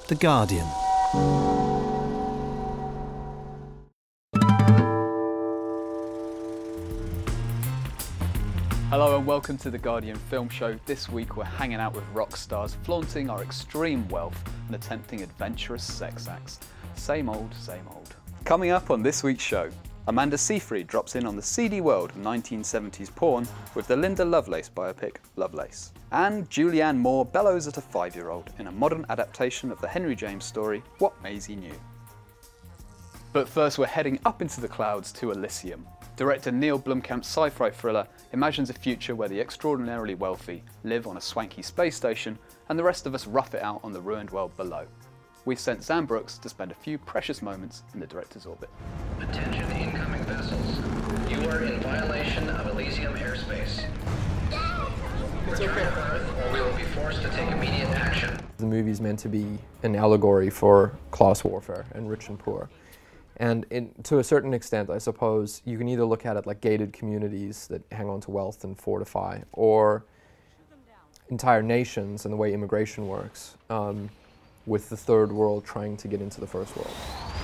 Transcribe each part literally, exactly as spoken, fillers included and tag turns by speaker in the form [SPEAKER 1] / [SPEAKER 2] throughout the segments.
[SPEAKER 1] The Guardian.
[SPEAKER 2] Hello and welcome to The Guardian Film Show. This week we're hanging out with rock stars, flaunting our extreme wealth and attempting adventurous sex acts. Same old, same old. Coming up on this week's show, Amanda Seyfried drops in on the seedy world of nineteen seventies porn with the Linda Lovelace biopic Lovelace. And Julianne Moore bellows at a five-year-old in a modern adaptation of the Henry James story, What Maisie Knew. But first we're heading up into the clouds to Elysium. Director Neil Blomkamp's sci-fi thriller imagines a future where the extraordinarily wealthy live on a swanky space station and the rest of us rough it out on the ruined world below. We've sent Sam Brooks to spend a few precious moments in the director's orbit.
[SPEAKER 3] Attention incoming vessels. You are in violation of Elysium airspace. Return to Earth or we will be forced to take immediate action.
[SPEAKER 4] The movie is meant to be an allegory for class warfare and rich and poor. And in, to a certain extent, I suppose, you can either look at it like gated communities that hang on to wealth and fortify, or entire nations and the way immigration works, um, with the third world trying to get into the first world.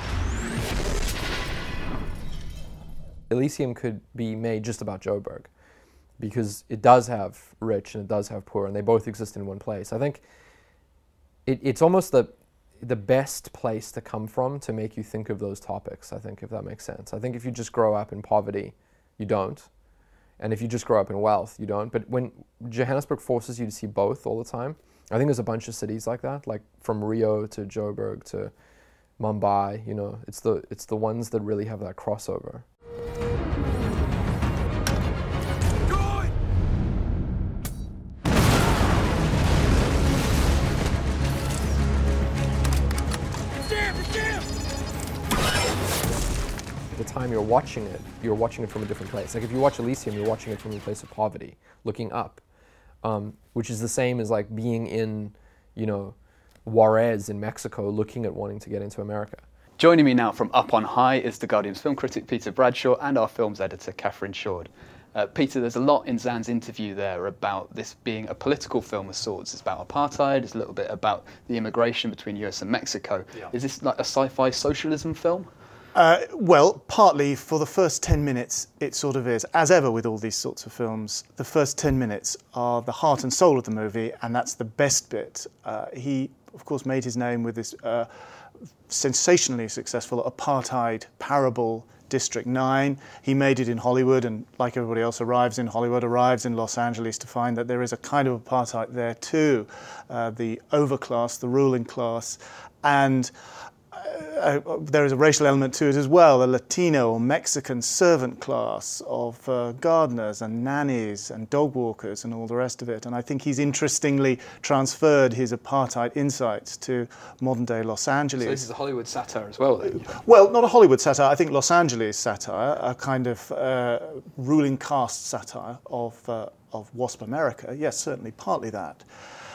[SPEAKER 4] Elysium could be made just about Joburg, because it does have rich and it does have poor, and they both exist in one place. I think it, it's almost the the best place to come from to make you think of those topics, I think, if that makes sense. I think if you just grow up in poverty, you don't. And if you just grow up in wealth, you don't. But when Johannesburg forces you to see both all the time, I think there's a bunch of cities like that, like from Rio to Joburg to Mumbai, you know, it's the it's the ones that really have that crossover. The time you're watching it, you're watching it from a different place. Like if you watch Elysium, you're watching it from a place of poverty, looking up, um, which is the same as like being in, you know, Juarez in Mexico, looking at wanting to get into America.
[SPEAKER 2] Joining me now from up on high is The Guardian's film critic Peter Bradshaw and our films editor Catherine Shord. Uh, Peter, there's a lot in Zan's interview there about this being a political film of sorts. It's about apartheid, it's a little bit about the immigration between U S and Mexico. Yeah. Is this like a sci-fi socialism film?
[SPEAKER 5] Uh, well, partly. For the first ten minutes, it sort of is. As ever with all these sorts of films, the first ten minutes are the heart and soul of the movie, and that's the best bit. Uh, he, of course, made his name with this uh, sensationally successful apartheid parable, District nine. He made it in Hollywood, and like everybody else arrives in Hollywood, arrives in Los Angeles to find that there is a kind of apartheid there too. Uh, the overclass, the ruling class, and Uh, there is a racial element to it as well, a Latino or Mexican servant class of uh, gardeners and nannies and dog walkers and all the rest of it. And I think he's interestingly transferred his apartheid insights to modern-day Los Angeles.
[SPEAKER 2] So this is a Hollywood satire as well, then?
[SPEAKER 5] Well, not a Hollywood satire. I think Los Angeles satire, a kind of uh, ruling caste satire of, uh, of WASP America. Yes, certainly, partly that.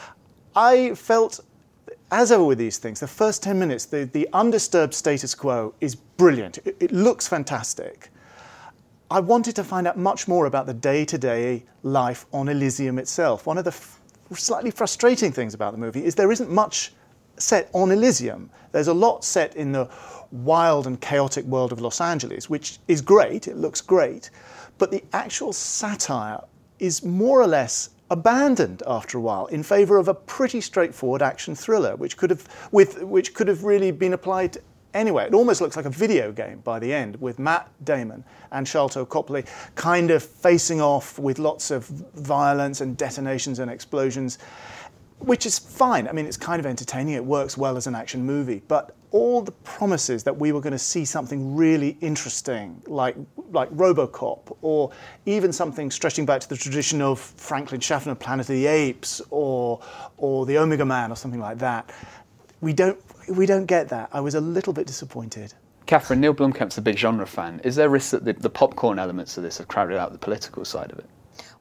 [SPEAKER 5] I felt, as ever with these things, the first ten minutes, the, the undisturbed status quo is brilliant. It, it looks fantastic. I wanted to find out much more about the day-to-day life on Elysium itself. One of the f- slightly frustrating things about the movie is there isn't much set on Elysium. There's a lot set in the wild and chaotic world of Los Angeles, which is great, it looks great, but the actual satire is more or less abandoned after a while in favour of a pretty straightforward action thriller, which could have with which could have really been applied anywhere. It almost looks like a video game by the end, with Matt Damon and Sharlto Copley kind of facing off with lots of violence and detonations and explosions, which is fine. I mean, it's kind of entertaining. It works well as an action movie, but all the promises that we were going to see something really interesting, like like RoboCop, or even something stretching back to the tradition of Franklin Schaffner, Planet of the Apes, or or the Omega Man, or something like that, we don't we don't get that. I was a little bit disappointed.
[SPEAKER 2] Catherine, Neil Blomkamp's a big genre fan. Is there risk that the, the popcorn elements of this have crowded out the political side of it?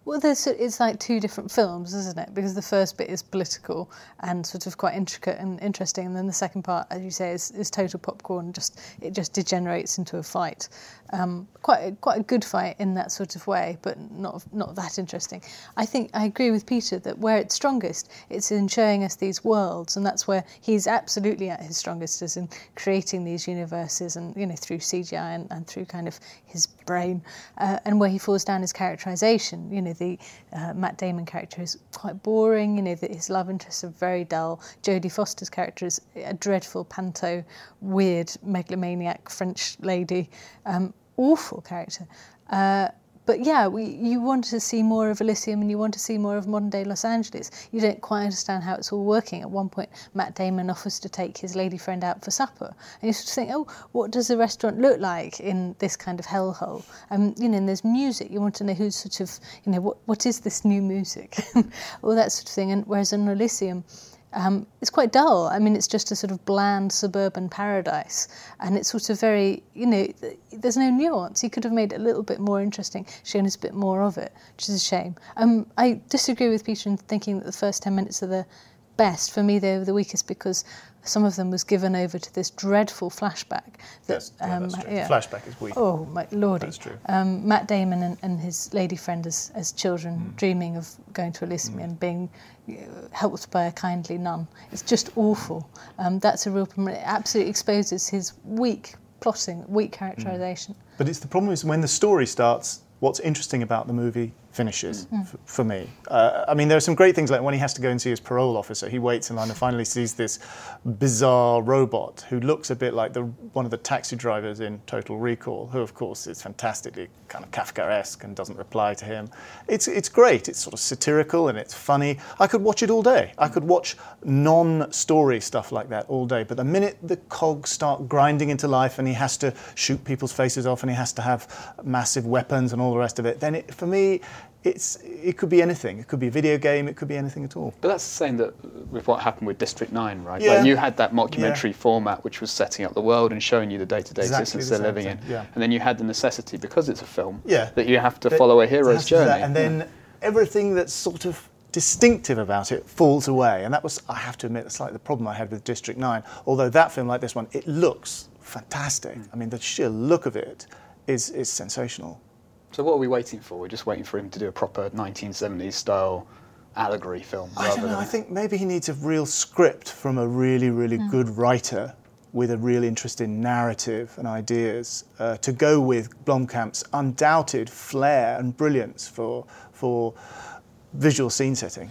[SPEAKER 1] Well, there's, it's like two different films, isn't it? Because the first bit is political and sort of quite intricate and interesting, and then the second part, as you say, is, is total popcorn. Just it just degenerates into a fight. Um, quite a, quite a good fight in that sort of way, but not not that interesting. I think I agree with Peter that where it's strongest, it's in showing us these worlds, and that's where he's absolutely at his strongest, is in creating these universes, and you know through C G I and, and through kind of his brain, uh, and where he falls down is characterisation. You know, the uh, Matt Damon character is quite boring. You know, that his love interests are very dull. Jodie Foster's character is a dreadful panto, weird megalomaniac French lady. Um, awful character. Uh, but yeah, we, you want to see more of Elysium and you want to see more of modern day Los Angeles. You don't quite understand how it's all working. At one point, Matt Damon offers to take his lady friend out for supper. And you sort of think, oh, what does the restaurant look like in this kind of hellhole? Um, you know, and there's music. You want to know who's sort of, you know, what what is this new music? All that sort of thing. And whereas in Elysium, Um, it's quite dull. I mean, it's just a sort of bland suburban paradise, and it's sort of very, you know, there's no nuance. He could have made it a little bit more interesting, shown us a bit more of it, which is a shame. Um, I disagree with Peter in thinking that the first ten minutes are the best. For me, they were the weakest because some of them was given over to this dreadful flashback. That,
[SPEAKER 5] yes, yeah,
[SPEAKER 1] um,
[SPEAKER 5] that's true.
[SPEAKER 1] yeah.
[SPEAKER 5] The flashback is weak.
[SPEAKER 1] Oh, my lordy.
[SPEAKER 5] That's true.
[SPEAKER 1] Um, Matt Damon and, and his lady friend as, as children mm. dreaming of going to Elysium mm. and being uh, helped by a kindly nun. It's just awful. Um, that's a real problem. It absolutely exposes his weak plotting, weak characterisation.
[SPEAKER 5] Mm. But it's the problem is when the story starts, what's interesting about the movie finishes mm. f- for me. Uh, I mean, there are some great things like when he has to go and see his parole officer, he waits in line and finally sees this bizarre robot who looks a bit like the one of the taxi drivers in Total Recall, who of course is fantastically kind of Kafkaesque and doesn't reply to him. It's it's great. It's sort of satirical and it's funny. I could watch it all day. I could watch non-story stuff like that all day. But the minute the cogs start grinding into life and he has to shoot people's faces off and he has to have massive weapons and all the rest of it, then it, for me, It's, it could be anything. It could be a video game. It could be anything at all.
[SPEAKER 2] But that's the same that with what happened with District nine, right?
[SPEAKER 5] Yeah.
[SPEAKER 2] Like you had that mockumentary
[SPEAKER 5] yeah.
[SPEAKER 2] format which was setting up the world and showing you the day-to-day
[SPEAKER 5] exactly
[SPEAKER 2] existence
[SPEAKER 5] the
[SPEAKER 2] they're living
[SPEAKER 5] thing.
[SPEAKER 2] in.
[SPEAKER 5] Yeah.
[SPEAKER 2] And then you had the necessity, because it's a film,
[SPEAKER 5] yeah.
[SPEAKER 2] that you have to
[SPEAKER 5] that
[SPEAKER 2] follow a hero's journey.
[SPEAKER 5] That. And then yeah. everything that's sort of distinctive about it falls away. And that was, I have to admit, that's like the problem I had with District nine. Although that film, like this one, it looks fantastic. Mm. I mean, the sheer look of it is is sensational.
[SPEAKER 2] So what are we waiting for? We're just waiting for him to do a proper nineteen seventies style allegory film.
[SPEAKER 5] I don't know. I think maybe he needs a real script from a really, really mm. good writer with a real interesting narrative and ideas uh, to go with Blomkamp's undoubted flair and brilliance for for visual scene setting.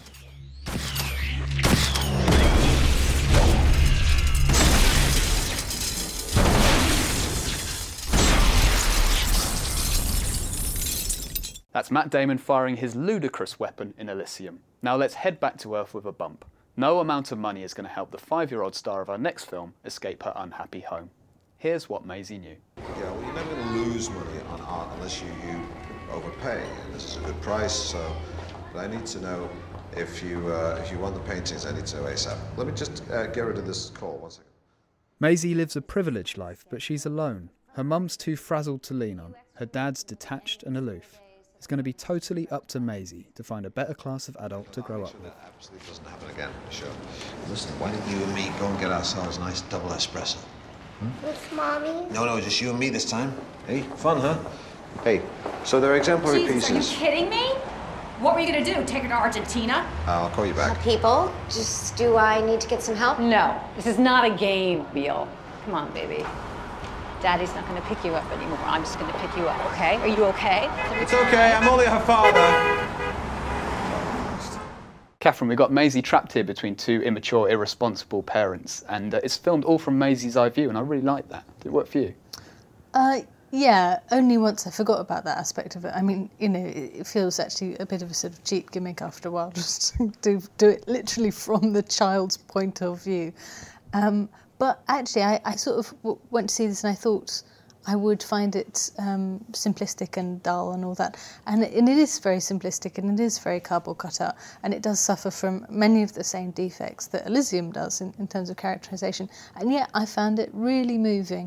[SPEAKER 2] That's Matt Damon firing his ludicrous weapon in Elysium. Now let's head back to Earth with a bump. No amount of money is going to help the five-year-old star of our next film escape her unhappy home. Here's what Maisie knew.
[SPEAKER 6] Yeah, well, you're never going to lose money on art unless you, you overpay. And this is a good price, so but I need to know if you uh, if you want the paintings, I need to know ASAP. Let me just uh, get rid of this call, one second.
[SPEAKER 7] Maisie lives a privileged life, but she's alone. Her mum's too frazzled to lean on. Her dad's detached and aloof. It's going to be totally up to Maisie to find a better class of adult to grow up with.
[SPEAKER 6] That absolutely doesn't happen again, sure. Listen, why don't you and me go and get ourselves a nice double espresso? Hmm?
[SPEAKER 8] With Mommy?
[SPEAKER 6] No, no, just you and me this time. Hey, fun, huh? Hey, so they're exemplary
[SPEAKER 8] Jesus,
[SPEAKER 6] pieces.
[SPEAKER 8] are you kidding me? What were you going to do, take her to Argentina?
[SPEAKER 6] I'll call you back.
[SPEAKER 9] Uh, people, just do I need to get some help?
[SPEAKER 8] No, this is not a game, Beale. Come on, baby. Daddy's not going to pick you up anymore. I'm just going to pick you up, okay? Are you okay?
[SPEAKER 6] It's okay, I'm only her father.
[SPEAKER 2] Catherine, we've got Maisie trapped here between two immature, irresponsible parents, and uh, it's filmed all from Maisie's eye view, and I really like that. Did it work for you?
[SPEAKER 1] Uh, yeah, only once I forgot about that aspect of it. I mean, you know, it, it feels actually a bit of a sort of cheap gimmick after a while, just to do, do it literally from the child's point of view. Um, But actually, I, I sort of w- went to see this and I thought I would find it um, simplistic and dull and all that. And it, and it is very simplistic and it is very cardboard cutout. And it does suffer from many of the same defects that Elysium does in, in terms of characterisation. And yet I found it really moving.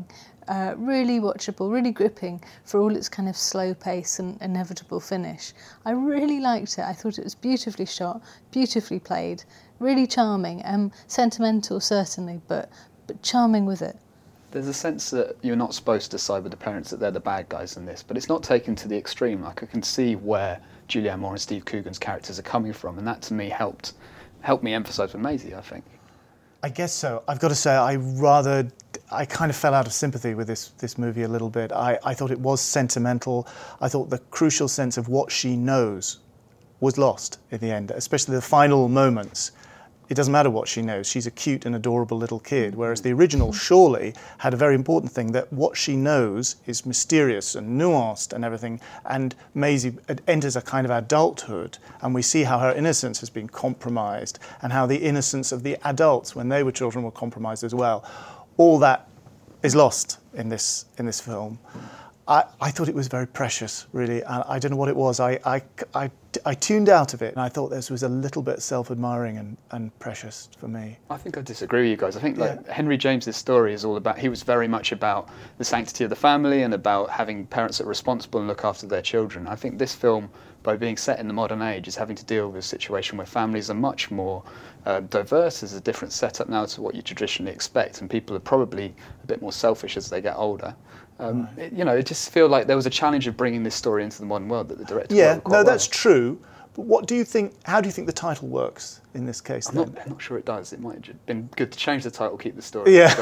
[SPEAKER 1] Uh, really watchable, really gripping for all its kind of slow pace and inevitable finish. I really liked it. I thought it was beautifully shot, beautifully played, really charming, um, sentimental certainly, but but charming with it.
[SPEAKER 2] There's a sense that you're not supposed to side with the parents, that they're the bad guys in this, but it's not taken to the extreme. Like, I can see where Julianne Moore and Steve Coogan's characters are coming from, and that to me helped helped me empathise with Maisie, I think.
[SPEAKER 5] I guess so. I've got to say, I rather, I kind of fell out of sympathy with this this movie a little bit. I, I thought it was sentimental. I thought the crucial sense of what she knows was lost in the end, especially the final moments. It doesn't matter what she knows. She's a cute and adorable little kid, whereas the original surely had a very important thing, that what she knows is mysterious and nuanced and everything, and Maisie enters a kind of adulthood, and we see how her innocence has been compromised, and how the innocence of the adults, when they were children, were compromised as well. All that is lost in this in this film. I, I thought it was very precious, really, and I don't know what it was. I, I, I, I tuned out of it, and I thought this was a little bit self-admiring and, and precious for me.
[SPEAKER 2] I think I disagree with you guys. I think like
[SPEAKER 5] Yeah.
[SPEAKER 2] Henry James's story is all about, he was very much about the sanctity of the family and about having parents that are responsible and look after their children. I think this film, by being set in the modern age, is having to deal with a situation where families are much more uh, diverse. There's a different setup now to what you traditionally expect, and people are probably a bit more selfish as they get older. Um,
[SPEAKER 5] Right.
[SPEAKER 2] it, you know, it just felt like there was a challenge of bringing this story into the modern world that the director
[SPEAKER 5] Yeah,
[SPEAKER 2] worked quite
[SPEAKER 5] no,
[SPEAKER 2] well.
[SPEAKER 5] that's true. But what do you think? How do you think the title works in this case?
[SPEAKER 2] I'm
[SPEAKER 5] then?
[SPEAKER 2] not, I'm not sure it does. It might have just been good to change the title, keep the story.
[SPEAKER 5] Yeah.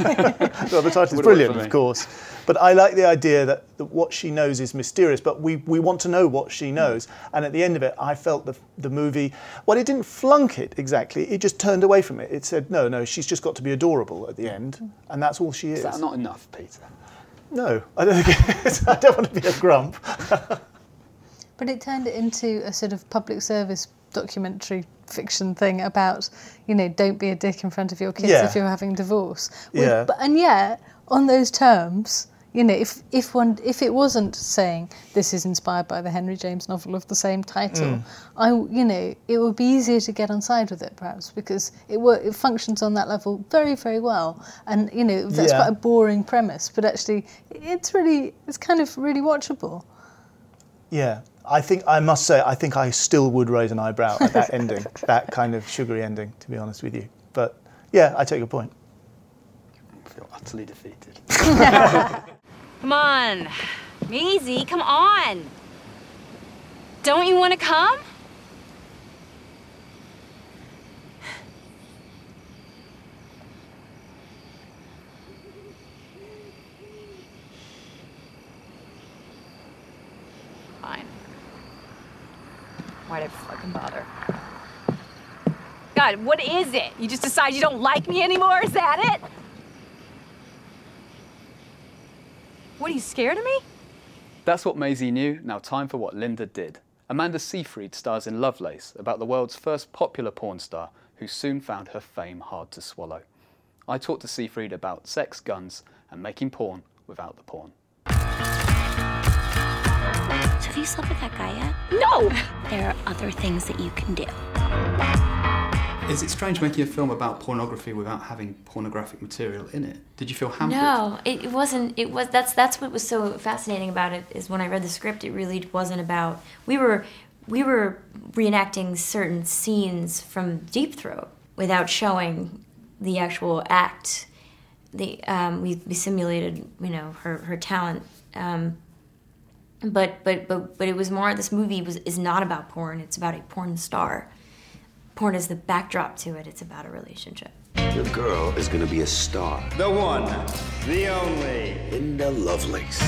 [SPEAKER 2] but-
[SPEAKER 5] Well, the title is
[SPEAKER 2] Would work
[SPEAKER 5] brilliant,
[SPEAKER 2] for me.
[SPEAKER 5] of course. But I like the idea that, that what she knows is mysterious, but we, we want to know what she knows. And at the end of it, I felt the, the movie, well, it didn't flunk it exactly. It just turned away from it. It said, no, no, she's just got to be adorable at the end. And that's all she is.
[SPEAKER 2] Is that not enough, Peter?
[SPEAKER 5] No, I don't think it is. I don't want to be a grump.
[SPEAKER 1] But it turned it into a sort of public service documentary fiction thing about, you know, don't be a dick in front of your kids
[SPEAKER 5] Yeah.
[SPEAKER 1] if you're having divorce. With-
[SPEAKER 5] Yeah.
[SPEAKER 1] But, and yet, on those terms, you know, if if one if it wasn't saying this is inspired by the Henry James novel of the same title,
[SPEAKER 5] Mm.
[SPEAKER 1] I you know it would be easier to get on side with it perhaps, because it wor- it functions on that level very very well, and you know that's
[SPEAKER 5] Yeah.
[SPEAKER 1] quite a boring premise, but actually it's really it's kind of really watchable.
[SPEAKER 5] Yeah, I think, I must say, I think I still would raise an eyebrow at that ending, that kind of sugary ending, to be honest with you. But yeah, I take your point.
[SPEAKER 2] I feel utterly defeated.
[SPEAKER 10] Come on. Maisie, come on. Don't you want to come? Fine. Why'd I fucking bother? God, what is it? You just decide you don't like me anymore? Is that it? What, are you scared of me?
[SPEAKER 2] That's what Maisie knew. Now time for what Linda did. Amanda Seyfried stars in Lovelace, about the world's first popular porn star who soon found her fame hard to swallow. I talked to Seyfried about sex, guns, and making porn without the porn.
[SPEAKER 11] So have you slept with that guy yet?
[SPEAKER 10] No!
[SPEAKER 11] There are other things that you can do.
[SPEAKER 7] Is it strange making a film about pornography without having pornographic material in it? Did you feel hampered?
[SPEAKER 12] No, it, it wasn't. It was that's that's what was so fascinating about it, is when I read the script, it really wasn't about. We were we were reenacting certain scenes from Deep Throat without showing the actual act. The um, we, we simulated, you know, her her talent. Um, but but but but it was more. This movie was is not about porn. It's about a porn star. Porn is the backdrop to it. It's about a relationship.
[SPEAKER 13] The girl is going to be a star.
[SPEAKER 14] The one, the only.
[SPEAKER 13] Linda Lovelace.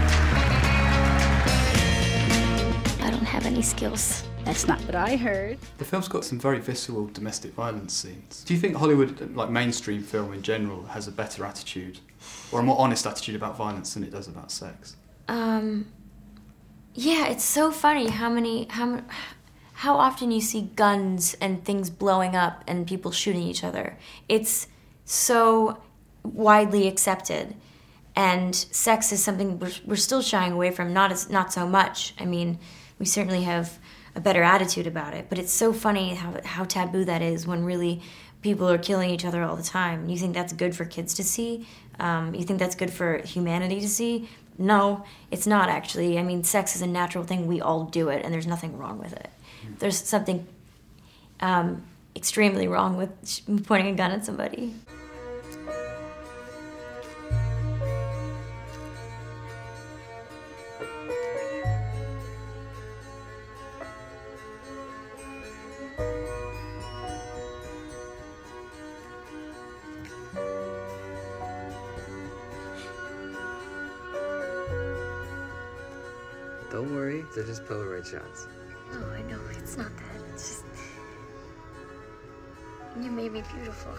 [SPEAKER 11] I don't have any skills. That's not what I heard.
[SPEAKER 7] The film's got some very visceral domestic violence scenes. Do you think Hollywood, like mainstream film in general, has a better attitude or a more honest attitude about violence than it does about sex?
[SPEAKER 12] Um, yeah, it's so funny how many how how often you see guns and things blowing up and people shooting each other. It's so widely accepted, and sex is something we're, we're still shying away from. Not as not so much. I mean, we certainly have a better attitude about it, but it's so funny how how taboo that is when really people are killing each other all the time. You think that's good for kids to see? Um, you think that's good for humanity to see? No, it's not actually. I mean, sex is a natural thing. We all do it, and there's nothing wrong with it. There's something um, extremely wrong with pointing a gun at somebody.
[SPEAKER 15] Don't worry, they're just Polaroid shots.
[SPEAKER 11] No, I know, it's not that. It's just... You made me beautiful.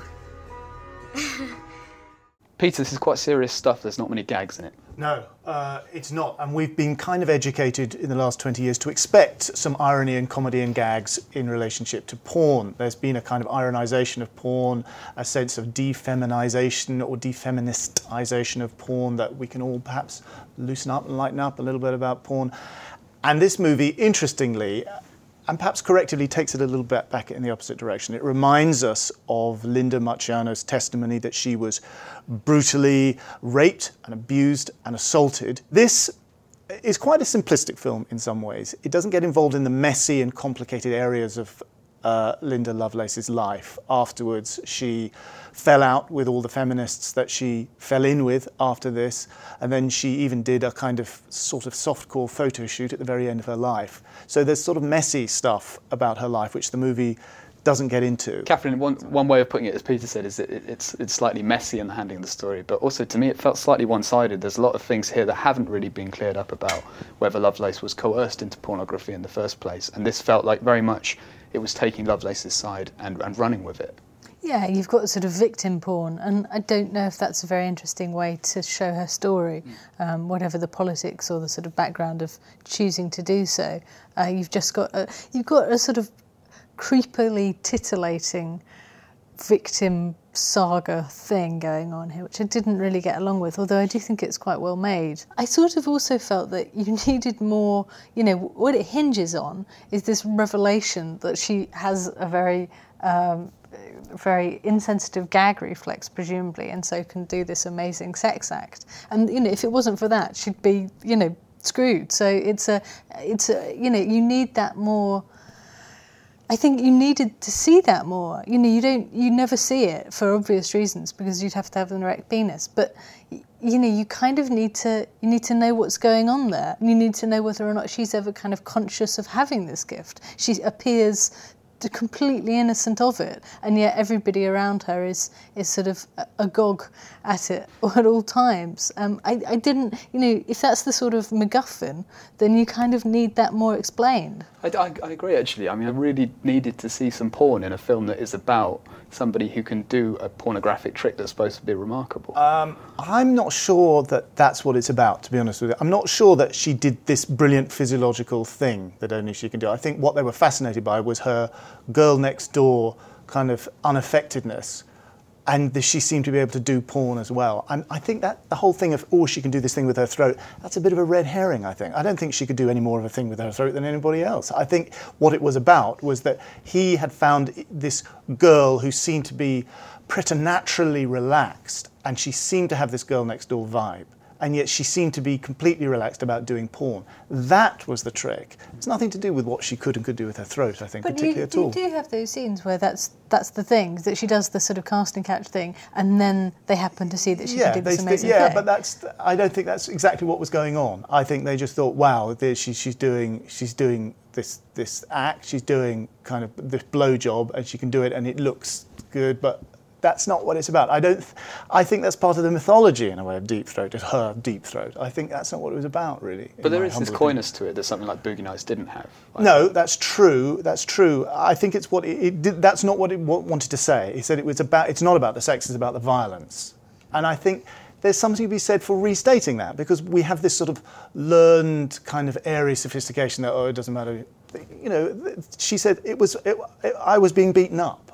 [SPEAKER 2] Peter, this is quite serious stuff. There's not many gags in it.
[SPEAKER 5] No, uh, it's not. And we've been kind of educated in the last twenty years to expect some irony and comedy and gags in relationship to porn. There's been a kind of ironization of porn, a sense of defeminization or defeministization of porn that we can all perhaps loosen up and lighten up a little bit about porn. And this movie, interestingly, and perhaps correctively, takes it a little bit back in the opposite direction. It reminds us of Linda Marciano's testimony that she was brutally raped and abused and assaulted. This is quite a simplistic film in some ways. It doesn't get involved in the messy and complicated areas of uh, Linda Lovelace's life. Afterwards, she fell out with all the feminists that she fell in with after this, and then she even did a kind of sort of softcore photo shoot at the very end of her life. So there's sort of messy stuff about her life which the movie doesn't get into.
[SPEAKER 2] Catherine, one, one way of putting it, as Peter said, is that it, it's it's slightly messy in the handling of the story, but also to me it felt slightly one-sided. There's a lot of things here that haven't really been cleared up about whether Lovelace was coerced into pornography in the first place, and this felt like very much it was taking Lovelace's side and, and running with it.
[SPEAKER 1] Yeah, you've got sort of victim porn, and I don't know if that's a very interesting way to show her story, um, whatever the politics or the sort of background of choosing to do so. Uh, you've just got a, you've got a sort of creepily titillating victim saga thing going on here, which I didn't really get along with, although I do think it's quite well made. I sort of also felt that you needed more, you know, what it hinges on is this revelation that she has a very... Um, very insensitive gag reflex, presumably, and so can do this amazing sex act. And, you know, if it wasn't for that, she'd be, you know, screwed. So it's a, it's a, you know, you need that more. I think you needed to see that more. You know, you don't, you never see it for obvious reasons because you'd have to have an erect penis. But, you know, you kind of need to, you need to know what's going on there. You need to know whether or not she's ever kind of conscious of having this gift. She appears completely innocent of it, and yet everybody around her is is sort of agog at it at all times. Um, I, I didn't, you know, if that's the sort of MacGuffin, then you kind of need that more explained.
[SPEAKER 2] I, I, I agree, actually. I mean, I really needed to see some porn in a film that is about somebody who can do a pornographic trick that's supposed to be remarkable.
[SPEAKER 5] Um, I'm not sure that that's what it's about, to be honest with you. I'm not sure that she did this brilliant physiological thing that only she can do. I think what they were fascinated by was her girl next door kind of unaffectedness, and the, she seemed to be able to do porn as well. And I think that the whole thing of, oh, she can do this thing with her throat, that's a bit of a red herring, I think. I don't think she could do any more of a thing with her throat than anybody else. I think what it was about was that he had found this girl who seemed to be preternaturally relaxed, and she seemed to have this girl next door vibe. And yet she seemed to be completely relaxed about doing porn. That was the trick. It's nothing to do with what she could and could do with her throat, I think,
[SPEAKER 1] but
[SPEAKER 5] particularly
[SPEAKER 1] you,
[SPEAKER 5] at all.
[SPEAKER 1] But you do have those scenes where that's that's the thing, that she does the sort of casting couch thing, and then they happen to see that she
[SPEAKER 5] yeah,
[SPEAKER 1] can do this
[SPEAKER 5] they,
[SPEAKER 1] amazing
[SPEAKER 5] yeah,
[SPEAKER 1] thing.
[SPEAKER 5] but that's. I don't think that's exactly what was going on. I think they just thought, wow, there, she, she's doing she's doing this this act, she's doing kind of this blowjob, and she can do it, and it looks good, but that's not what it's about. I don't. I think that's part of the mythology, in a way, of Deep Throat, of her Deep Throat. I think that's not what it was about, really.
[SPEAKER 2] But there is this coyness to it that something like Boogie Nights didn't have.
[SPEAKER 5] Like no, that's true. That's true. I think it's what it, it did. That's not what it wanted to say. He said it was about. It's not about the sex. It's about the violence. And I think there's something to be said for restating that, because we have this sort of learned kind of airy sophistication that, oh, it doesn't matter. You know, she said it was. It, it, I was being beaten up.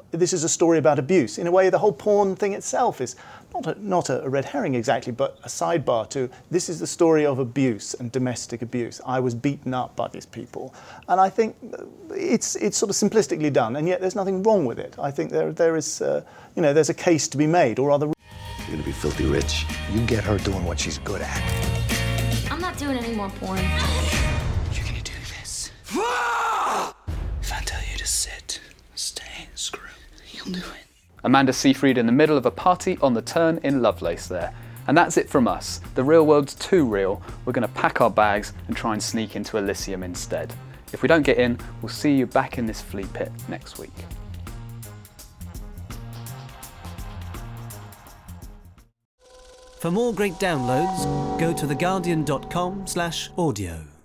[SPEAKER 5] this is a story about abuse. In a way, the whole porn thing itself is not a, not a red herring exactly, but a sidebar to this is the story of abuse and domestic abuse. I was beaten up by these people. And I think it's it's sort of simplistically done, and yet there's nothing wrong with it. I think there there is, uh, you know, there's a case to be made, or rather...
[SPEAKER 13] You're going to be filthy rich.
[SPEAKER 16] You get her doing what she's good at.
[SPEAKER 12] I'm not doing any more porn.
[SPEAKER 16] You're going to do this. If I tell you to sit, stay, screw, you'll do it.
[SPEAKER 2] Amanda Seyfried in the middle of a party on the turn in Lovelace there. And that's it from us. The real world's too real. We're going to pack our bags and try and sneak into Elysium instead. If we don't get in, we'll see you back in this flea pit next week.
[SPEAKER 17] For more great downloads, go to theguardian dot com slash audio.